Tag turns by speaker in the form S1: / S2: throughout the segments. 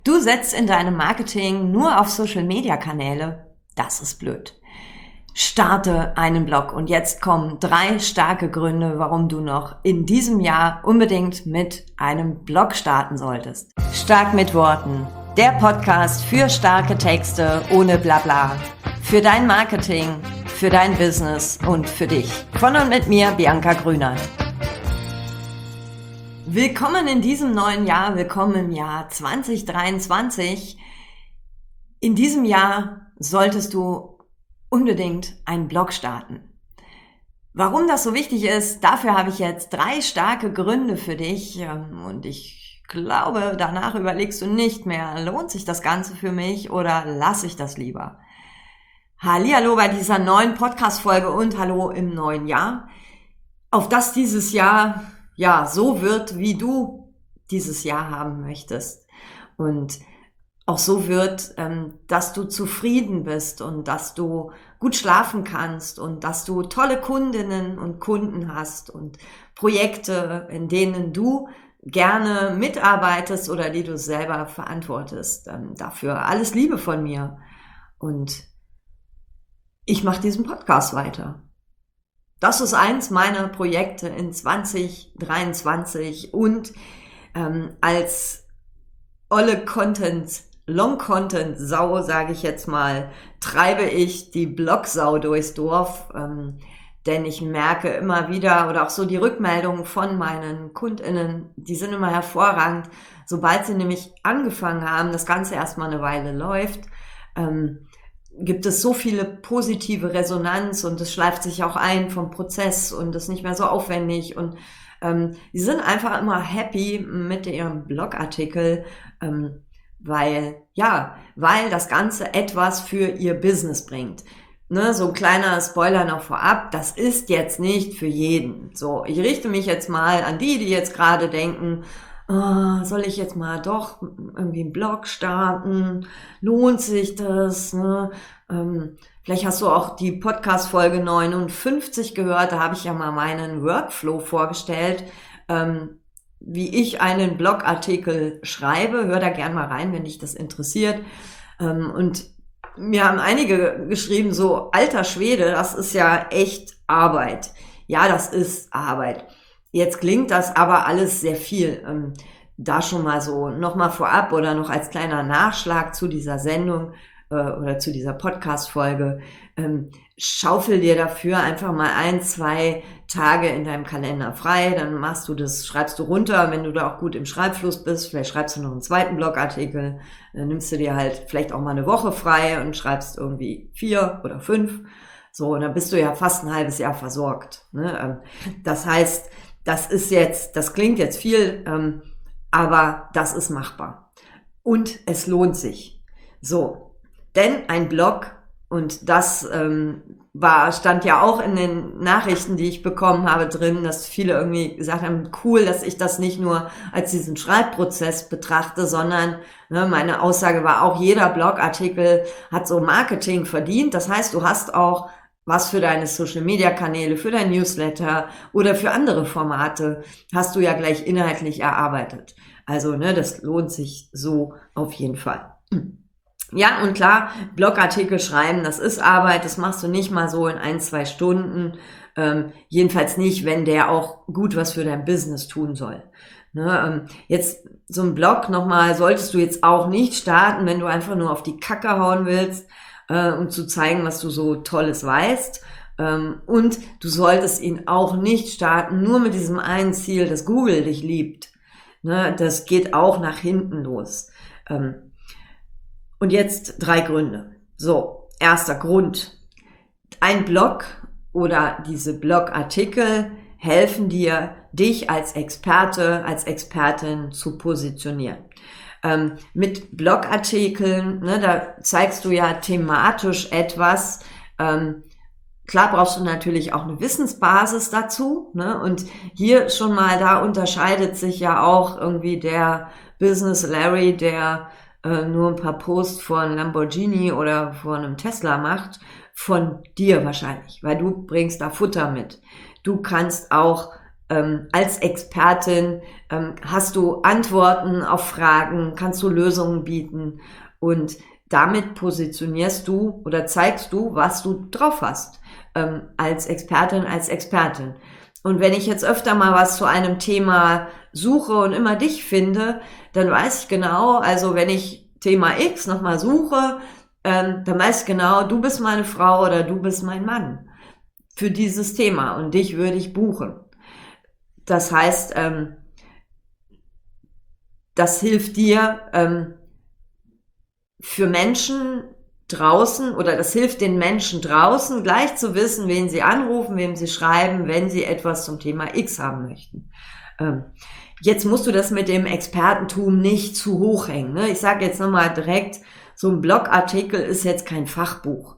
S1: Du setzt in deinem Marketing nur auf Social-Media-Kanäle. Das ist blöd. Starte einen Blog und jetzt kommen 3 starke Gründe, warum du noch in diesem Jahr unbedingt mit einem Blog starten solltest. Stark mit Worten. Der Podcast für starke Texte ohne Blabla. Für dein Marketing, für dein Business und für dich. Von und mit mir, Bianca Grünert. Willkommen in diesem neuen Jahr, willkommen im Jahr 2023. In diesem Jahr solltest du unbedingt einen Blog starten. Warum das so wichtig ist, dafür habe ich jetzt 3 starke Gründe für dich und ich glaube, danach überlegst du nicht mehr, lohnt sich das Ganze für mich oder lasse ich das lieber? Hallihallo bei dieser neuen Podcast-Folge und hallo im neuen Jahr, auf das dieses Jahr so wird, wie du dieses Jahr haben möchtest und auch so wird, dass du zufrieden bist und dass du gut schlafen kannst und dass du tolle Kundinnen und Kunden hast und Projekte, in denen du gerne mitarbeitest oder die du selber verantwortest. Dafür alles Liebe von mir und ich mache diesen Podcast weiter. Das ist eins meiner Projekte in 2023 und als olle Long-Content-Sau, sage ich jetzt mal, treibe ich die Blogsau durchs Dorf, denn ich merke immer wieder oder auch so die Rückmeldungen von meinen KundInnen, die sind immer hervorragend. Sobald sie nämlich angefangen haben, das Ganze erstmal eine Weile läuft, gibt es so viele positive Resonanz und es schleift sich auch ein vom Prozess und ist nicht mehr so aufwendig und die sind einfach immer happy mit ihrem Blogartikel, weil das Ganze etwas für ihr Business bringt. Ne, so ein kleiner Spoiler noch vorab, das ist jetzt nicht für jeden. So, ich richte mich jetzt mal an die jetzt gerade denken, soll ich jetzt mal doch irgendwie einen Blog starten? Lohnt sich das? Ne? Vielleicht hast du auch die Podcast-Folge 59 gehört. Da habe ich ja mal meinen Workflow vorgestellt, wie ich einen Blogartikel schreibe. Hör da gern mal rein, wenn dich das interessiert. Und mir haben einige geschrieben, so, alter Schwede, das ist ja echt Arbeit. Ja, das ist Arbeit. Jetzt klingt das aber alles sehr viel. Da schon mal so nochmal vorab oder noch als kleiner Nachschlag zu dieser Sendung oder zu dieser Podcast-Folge. Schaufel dir dafür einfach mal 1, 2 Tage in deinem Kalender frei. Dann machst du das, schreibst du runter, wenn du da auch gut im Schreibfluss bist. Vielleicht schreibst du noch einen zweiten Blogartikel. Dann nimmst du dir halt vielleicht auch mal eine Woche frei und schreibst irgendwie 4 oder 5. So, und dann bist du ja fast ein halbes Jahr versorgt. Ne? Das heißt, das klingt jetzt viel, aber das ist machbar. Und es lohnt sich. So, denn ein Blog, und das stand ja auch in den Nachrichten, die ich bekommen habe, drin, dass viele irgendwie gesagt haben, cool, dass ich das nicht nur als diesen Schreibprozess betrachte, sondern meine Aussage war auch, jeder Blogartikel hat so Marketing verdient. Das heißt, du hast auch was für deine Social-Media-Kanäle, für dein Newsletter oder für andere Formate hast du ja gleich inhaltlich erarbeitet. Also, das lohnt sich so auf jeden Fall. Ja, und klar, Blogartikel schreiben, das ist Arbeit, das machst du nicht mal so in 1, 2 Stunden. Jedenfalls nicht, wenn der auch gut was für dein Business tun soll. Jetzt so ein Blog nochmal, solltest du jetzt auch nicht starten, wenn du einfach nur auf die Kacke hauen willst, um zu zeigen, was du so Tolles weißt. Und du solltest ihn auch nicht starten, nur mit diesem einen Ziel, dass Google dich liebt. Das geht auch nach hinten los. Und jetzt 3 Gründe. So, erster Grund. Ein Blog oder diese Blogartikel helfen dir, dich als Experte, als Expertin zu positionieren. Mit Blogartikeln, da zeigst du ja thematisch etwas. Klar brauchst du natürlich auch eine Wissensbasis dazu. Und hier schon mal, da unterscheidet sich ja auch irgendwie der Business Larry, der nur ein paar Posts von Lamborghini oder von einem Tesla macht, von dir wahrscheinlich, weil du bringst da Futter mit. Du kannst auch als Expertin hast du Antworten auf Fragen, kannst du Lösungen bieten und damit positionierst du oder zeigst du, was du drauf hast als Expertin, als Expertin. Und wenn ich jetzt öfter mal was zu einem Thema suche und immer dich finde, dann weiß ich genau, also wenn ich Thema X nochmal suche, dann weiß ich genau, du bist meine Frau oder du bist mein Mann für dieses Thema und dich würde ich buchen. Das heißt, das hilft dir für Menschen draußen oder das hilft den Menschen draußen gleich zu wissen, wen sie anrufen, wem sie schreiben, wenn sie etwas zum Thema X haben möchten. Jetzt musst du das mit dem Expertentum nicht zu hoch hängen. Ne? Ich sage jetzt nochmal direkt, so ein Blogartikel ist jetzt kein Fachbuch.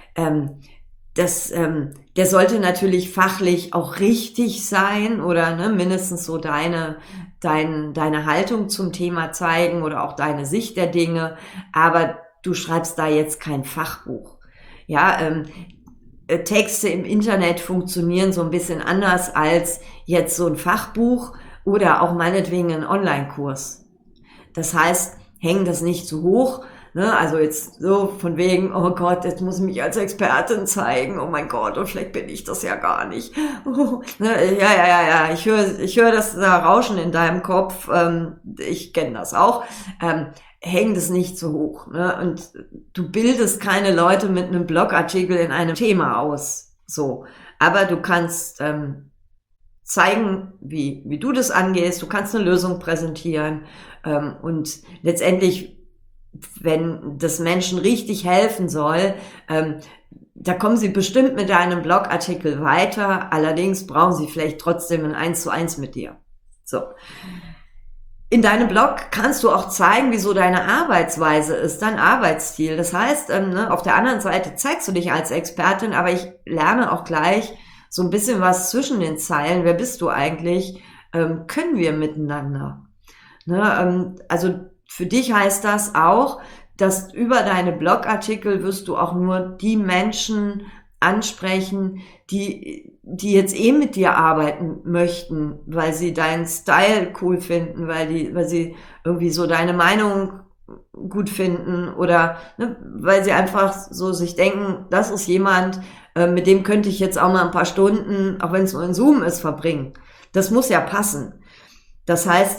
S1: Der sollte natürlich fachlich auch richtig sein oder mindestens so deine Haltung zum Thema zeigen oder auch deine Sicht der Dinge, aber du schreibst da jetzt kein Fachbuch. Ja, Texte im Internet funktionieren so ein bisschen anders als jetzt so ein Fachbuch oder auch meinetwegen ein Online-Kurs. Das heißt, häng das nicht zu hoch. Also jetzt so von wegen, oh Gott, jetzt muss ich mich als Expertin zeigen, oh mein Gott, und vielleicht bin ich das ja gar nicht. Ja, ich höre das da Rauschen in deinem Kopf, ich kenne das auch. Häng das nicht zu hoch. Und du bildest keine Leute mit einem Blogartikel in einem Thema aus. So, aber du kannst zeigen, wie du das angehst, du kannst eine Lösung präsentieren und letztendlich, wenn das Menschen richtig helfen soll, da kommen sie bestimmt mit deinem Blogartikel weiter, allerdings brauchen sie vielleicht trotzdem ein 1:1 mit dir. So. In deinem Blog kannst du auch zeigen, wieso deine Arbeitsweise ist, dein Arbeitsstil. Das heißt, auf der anderen Seite zeigst du dich als Expertin, aber ich lerne auch gleich so ein bisschen was zwischen den Zeilen. Wer bist du eigentlich? Können wir miteinander? Also für dich heißt das auch, dass über deine Blogartikel wirst du auch nur die Menschen ansprechen, die jetzt mit dir arbeiten möchten, weil sie deinen Style cool finden, weil sie irgendwie so deine Meinung gut finden oder weil sie einfach so sich denken, das ist jemand, mit dem könnte ich jetzt auch mal ein paar Stunden, auch wenn es nur ein Zoom ist, verbringen. Das muss ja passen. Das heißt,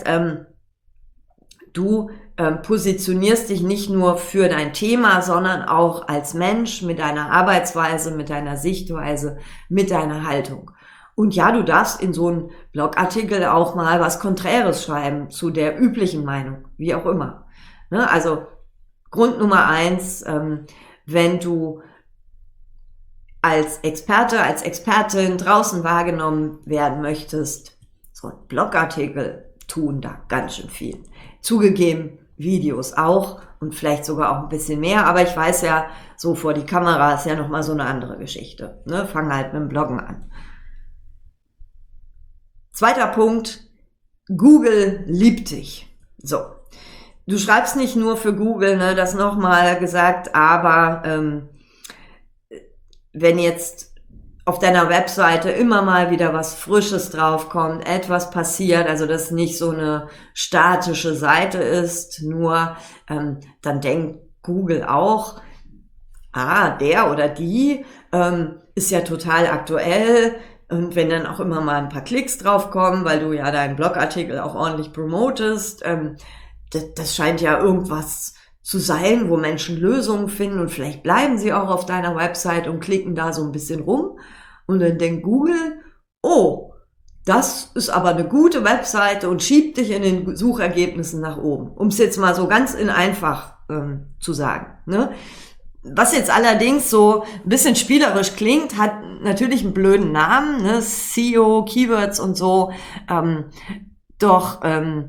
S1: du positionierst dich nicht nur für dein Thema, sondern auch als Mensch mit deiner Arbeitsweise, mit deiner Sichtweise, mit deiner Haltung. Und ja, du darfst in so einem Blogartikel auch mal was Konträres schreiben zu der üblichen Meinung, wie auch immer. Also Grund Nummer 1, wenn du als Experte, als Expertin draußen wahrgenommen werden möchtest, so ein Blogartikel tun da ganz schön viel. Zugegeben, Videos auch und vielleicht sogar auch ein bisschen mehr, aber ich weiß ja, so vor die Kamera ist ja nochmal so eine andere Geschichte. Fang halt mit dem Bloggen an. Zweiter Punkt, Google liebt dich. So, du schreibst nicht nur für Google, das nochmal gesagt, aber wenn jetzt auf deiner Webseite immer mal wieder was Frisches draufkommt, etwas passiert, also dass nicht so eine statische Seite ist, nur dann denkt Google auch, der oder die ist ja total aktuell und wenn dann auch immer mal ein paar Klicks draufkommen, weil du ja deinen Blogartikel auch ordentlich promotest, das scheint ja irgendwas zu sein, wo Menschen Lösungen finden und vielleicht bleiben sie auch auf deiner Website und klicken da so ein bisschen rum und dann denkt Google, oh, das ist aber eine gute Webseite und schiebt dich in den Suchergebnissen nach oben, um es jetzt mal so ganz in einfach zu sagen. Was jetzt allerdings so ein bisschen spielerisch klingt, hat natürlich einen blöden Namen, SEO, Keywords und so, doch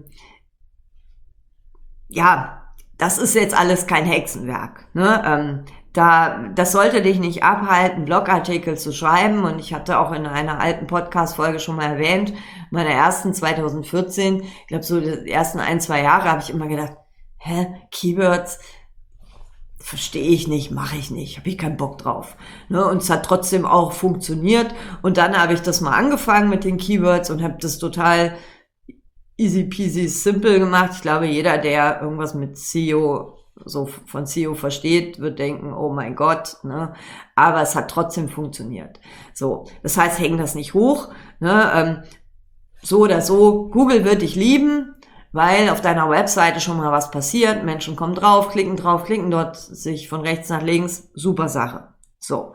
S1: das ist jetzt alles kein Hexenwerk. Das sollte dich nicht abhalten, Blogartikel zu schreiben. Und ich hatte auch in einer alten Podcast-Folge schon mal erwähnt, meiner ersten 2014, ich glaube so die ersten 1-2 Jahre habe ich immer gedacht, Keywords, verstehe ich nicht, mache ich nicht, habe ich keinen Bock drauf. Ne? Und es hat trotzdem auch funktioniert. Und dann habe ich das mal angefangen mit den Keywords und habe das total easy peasy simple gemacht. Ich glaube, jeder, der irgendwas mit SEO, so von SEO versteht, wird denken, oh mein Gott, ne? Aber es hat trotzdem funktioniert. So, das heißt, häng das nicht hoch, ne? So oder so, Google wird dich lieben, weil auf deiner Webseite schon mal was passiert, Menschen kommen drauf, klicken dort sich von rechts nach links, super Sache. So.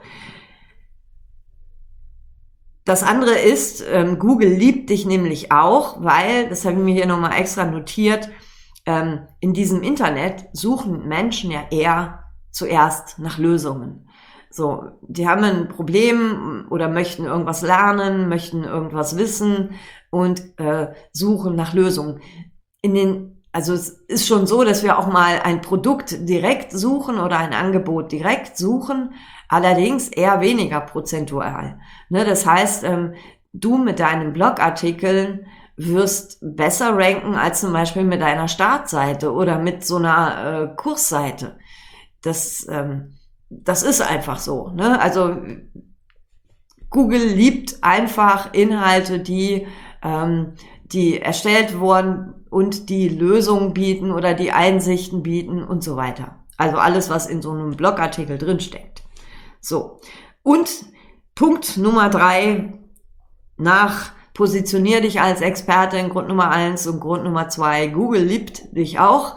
S1: Das andere ist, Google liebt dich nämlich auch, weil, das habe ich mir hier nochmal extra notiert, in diesem Internet suchen Menschen ja eher zuerst nach Lösungen. So, die haben ein Problem oder möchten irgendwas lernen, möchten irgendwas wissen und suchen nach Lösungen. Also es ist schon so, dass wir auch mal ein Produkt direkt suchen oder ein Angebot direkt suchen, allerdings eher weniger prozentual. Ne, das heißt, du mit deinen Blogartikeln wirst besser ranken als zum Beispiel mit einer Startseite oder mit so einer Kursseite. Das ist einfach so. Ne? Also Google liebt einfach Inhalte, die erstellt wurden und die Lösungen bieten oder die Einsichten bieten und so weiter. Also alles, was in so einem Blogartikel drinsteckt. So. Und Punkt Nummer 3, positionier dich als Expertin, Grund Nummer 1 und Grund Nummer 2, Google liebt dich auch.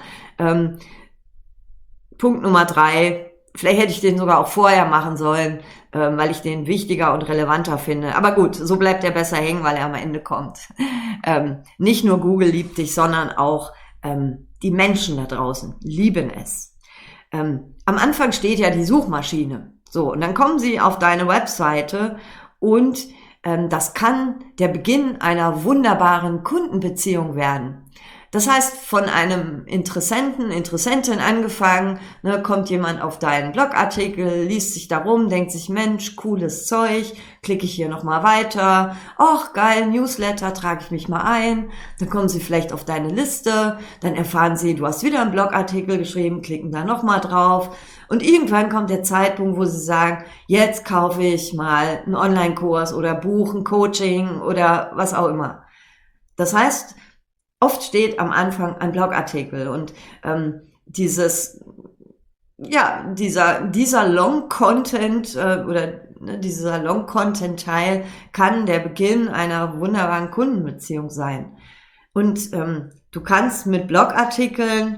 S1: Punkt Nummer 3, vielleicht hätte ich den sogar auch vorher machen sollen, weil ich den wichtiger und relevanter finde. Aber gut, so bleibt er besser hängen, weil er am Ende kommt. Nicht nur Google liebt dich, sondern auch die Menschen da draußen lieben es. Am Anfang steht ja die Suchmaschine. So, und dann kommen sie auf deine Webseite und das kann der Beginn einer wunderbaren Kundenbeziehung werden. Das heißt, von einem Interessentin angefangen, ne, kommt jemand auf deinen Blogartikel, liest sich darum, denkt sich, Mensch, cooles Zeug, klicke ich hier nochmal weiter, ach geil, Newsletter, trage ich mich mal ein, dann kommen sie vielleicht auf deine Liste, dann erfahren sie, du hast wieder einen Blogartikel geschrieben, klicken da nochmal drauf und irgendwann kommt der Zeitpunkt, wo sie sagen, jetzt kaufe ich mal einen Online-Kurs oder buche ein Coaching oder was auch immer. Das heißt, oft steht am Anfang ein Blogartikel und dieser Long-Content oder dieser Long-Content-Teil kann der Beginn einer wunderbaren Kundenbeziehung sein. Und du kannst mit Blogartikeln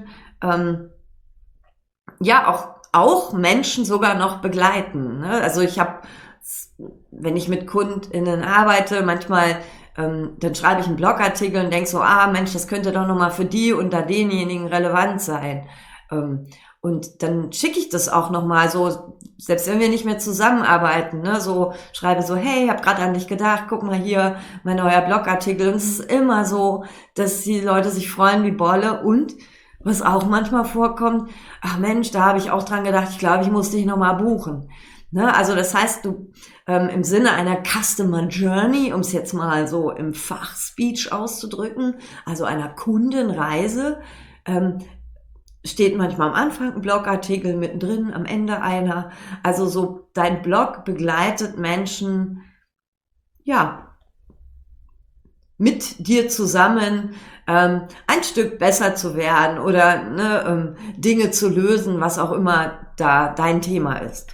S1: auch Menschen sogar noch begleiten. Ne? Also wenn ich mit KundInnen arbeite, manchmal dann schreibe ich einen Blogartikel und denke so, Mensch, das könnte doch nochmal für die oder denjenigen relevant sein. Und dann schicke ich das auch nochmal so, selbst wenn wir nicht mehr zusammenarbeiten, ne, so schreibe so, hey, hab gerade an dich gedacht, guck mal hier, mein neuer Blogartikel. Und es ist immer so, dass die Leute sich freuen wie Bolle. Und was auch manchmal vorkommt, ach Mensch, da habe ich auch dran gedacht, ich glaube, ich muss dich nochmal buchen. Ne, also das heißt, du im Sinne einer Customer Journey, um es jetzt mal so im Fachspeech auszudrücken, also einer Kundenreise, steht manchmal am Anfang ein Blogartikel, mittendrin, am Ende einer. Also so dein Blog begleitet Menschen, ja, mit dir zusammen ein Stück besser zu werden oder Dinge zu lösen, was auch immer da dein Thema ist.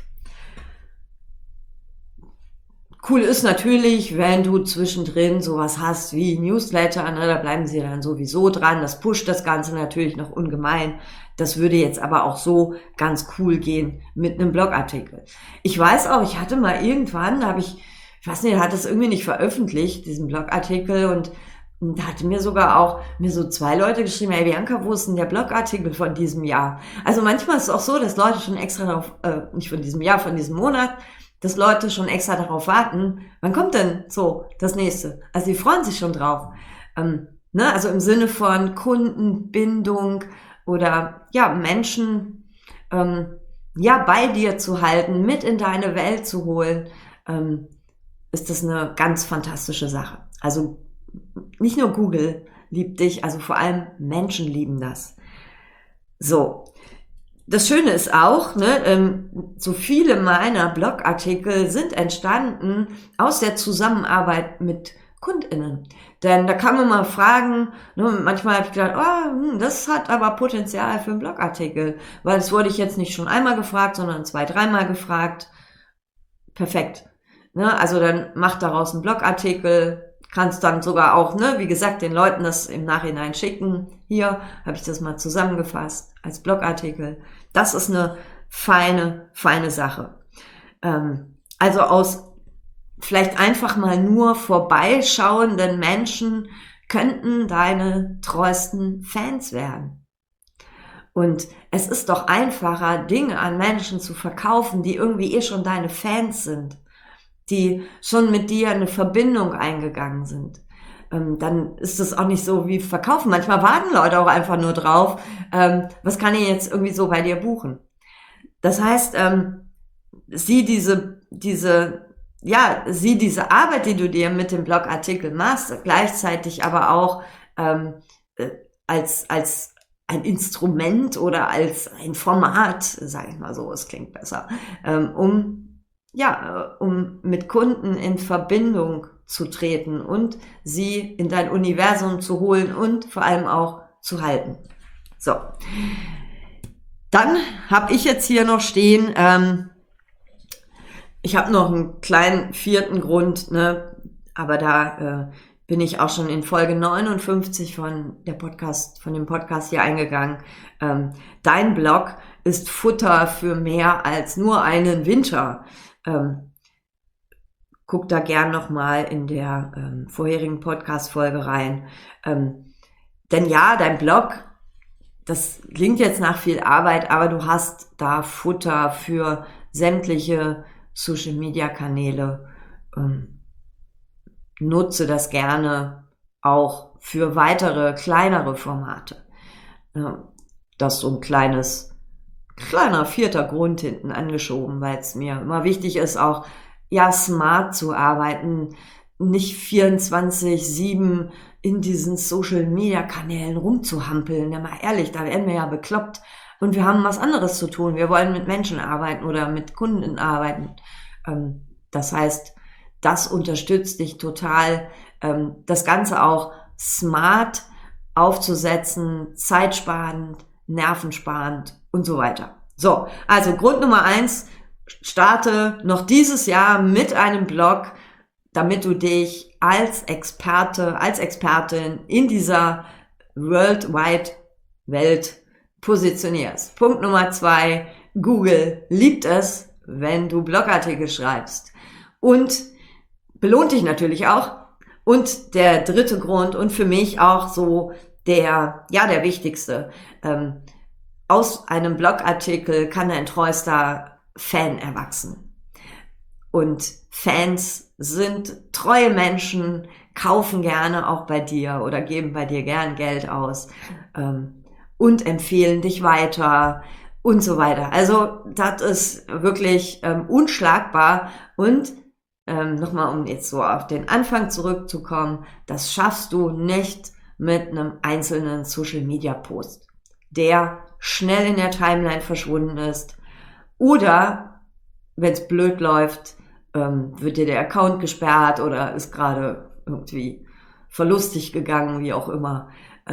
S1: Cool ist natürlich, wenn du zwischendrin sowas hast wie Newsletter, ne, da bleiben sie dann sowieso dran, das pusht das Ganze natürlich noch ungemein. Das würde jetzt aber auch so ganz cool gehen mit einem Blogartikel. Ich weiß auch, ich hatte mal irgendwann, da hat es irgendwie nicht veröffentlicht, diesen Blogartikel und da hatte mir sogar auch so 2 Leute geschrieben, hey Bianca, wo ist denn der Blogartikel von diesem Jahr? Also manchmal ist es auch so, dass Leute schon extra darauf, nicht von diesem Jahr, von diesem Monat, dass Leute schon extra darauf warten, wann kommt denn so das nächste? Also die freuen sich schon drauf. Also im Sinne von Kundenbindung oder Menschen bei dir zu halten, mit in deine Welt zu holen, ist das eine ganz fantastische Sache. Also nicht nur Google liebt dich, also vor allem Menschen lieben das. So, das Schöne ist auch, ne, so viele meiner Blogartikel sind entstanden aus der Zusammenarbeit mit KundInnen. Denn da kann man mal fragen, ne, manchmal habe ich gedacht, das hat aber Potenzial für einen Blogartikel, weil das wurde ich jetzt nicht schon einmal gefragt, sondern 2, 3-mal gefragt. Perfekt. Ne, also dann mach daraus einen Blogartikel, kannst dann sogar auch, ne, wie gesagt, den Leuten das im Nachhinein schicken. Hier habe ich das mal zusammengefasst als Blogartikel. Das ist eine feine Sache. Also aus vielleicht einfach mal nur vorbeischauenden Menschen könnten deine treuesten Fans werden. Und es ist doch einfacher, Dinge an Menschen zu verkaufen, die irgendwie schon deine Fans sind, die schon mit dir eine Verbindung eingegangen sind. Dann ist es auch nicht so wie Verkaufen. Manchmal warten Leute auch einfach nur drauf, was kann ich jetzt irgendwie so bei dir buchen? Das heißt, sieh diese Arbeit, die du dir mit dem Blogartikel machst, gleichzeitig aber auch als ein Instrument oder als ein Format, sage ich mal so, es klingt besser, um mit Kunden in Verbindung zu treten und sie in dein Universum zu holen und vor allem auch zu halten. So, dann habe ich jetzt hier noch stehen, ich habe noch einen kleinen 4. Grund, ne, aber da bin ich auch schon in Folge 59 von dem Podcast hier eingegangen. Dein Blog ist Futter für mehr als nur einen Winter. Guck da gern nochmal in der vorherigen Podcast-Folge rein. Denn ja, dein Blog, das klingt jetzt nach viel Arbeit, aber du hast da Futter für sämtliche Social-Media-Kanäle. Nutze das gerne auch für weitere, kleinere Formate. Das ist so ein kleiner 4. Grund hinten angeschoben, weil es mir immer wichtig ist, auch smart zu arbeiten, nicht 24/7 in diesen Social-Media-Kanälen rumzuhampeln. Ja, mal ehrlich, da werden wir ja bekloppt. Und wir haben was anderes zu tun. Wir wollen mit Menschen arbeiten oder mit Kunden arbeiten. Das heißt, das unterstützt dich total, das Ganze auch smart aufzusetzen, zeitsparend, nervensparend und so weiter. So, also Grund Nummer 1, starte noch dieses Jahr mit einem Blog, damit du dich als Experte, als Expertin in dieser worldwide Welt positionierst. Punkt Nummer 2, Google liebt es, wenn du Blogartikel schreibst und belohnt dich natürlich auch. Und der 3. Grund und für mich auch so der wichtigste, aus einem Blogartikel kann ein treuester Fan erwachsen. Und Fans sind treue Menschen, kaufen gerne auch bei dir oder geben bei dir gern Geld aus und empfehlen dich weiter und so weiter. Also das ist wirklich unschlagbar und nochmal, um jetzt so auf den Anfang zurückzukommen, das schaffst du nicht mit einem einzelnen Social-Media-Post, der schnell in der Timeline verschwunden ist oder, wenn es blöd läuft, wird dir der Account gesperrt oder ist gerade irgendwie verlustig gegangen, wie auch immer.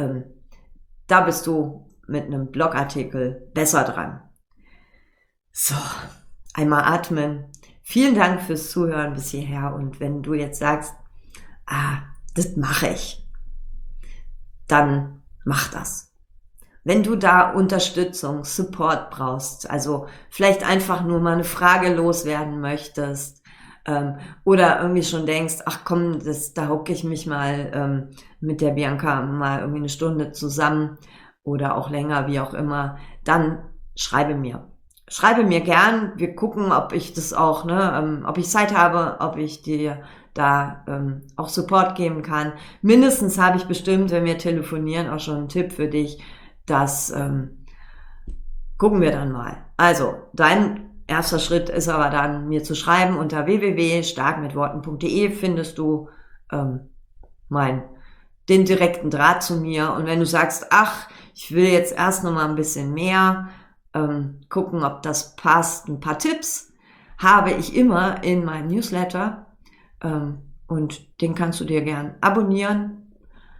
S1: Da bist du mit einem Blogartikel besser dran. So, einmal atmen. Vielen Dank fürs Zuhören bis hierher und wenn du jetzt sagst, das mache ich, dann mach das. Wenn du da Unterstützung, Support brauchst, also vielleicht einfach nur mal eine Frage loswerden möchtest oder irgendwie schon denkst, ach komm, da hocke ich mich mal mit der Bianca mal irgendwie eine Stunde zusammen oder auch länger, wie auch immer, dann schreibe mir. Schreibe mir gern, wir gucken, ob ich das auch, ob ich Zeit habe, ob ich dir da auch Support geben kann. Mindestens habe ich bestimmt, wenn wir telefonieren, auch schon einen Tipp für dich. Das gucken wir dann mal. Also, dein erster Schritt ist aber dann, mir zu schreiben unter www.starkmitworten.de findest du den direkten Draht zu mir. Und wenn du sagst, ach, ich will jetzt erst noch mal ein bisschen mehr gucken, ob das passt. Ein paar Tipps habe ich immer in meinem Newsletter und den kannst du dir gern abonnieren.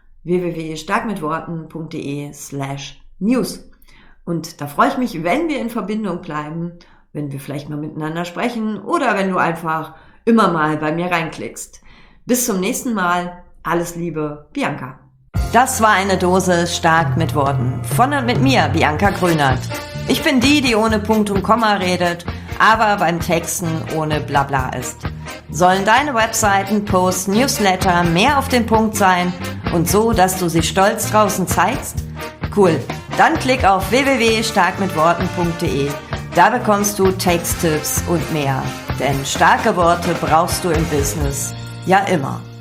S1: www.starkmitworten.de/news. Und da freue ich mich, wenn wir in Verbindung bleiben, wenn wir vielleicht mal miteinander sprechen oder wenn du einfach immer mal bei mir reinklickst. Bis zum nächsten Mal. Alles Liebe, Bianca. Das war eine Dose stark mit Worten. Von und mit mir, Bianca Grünert. Ich bin die ohne Punkt und Komma redet, aber beim Texten ohne Blabla ist. Sollen deine Webseiten, Posts, Newsletter mehr auf den Punkt sein und so, dass du sie stolz draußen zeigst? Cool, dann klick auf www.starkmitworten.de. Da bekommst du Texttipps und mehr. Denn starke Worte brauchst du im Business ja immer.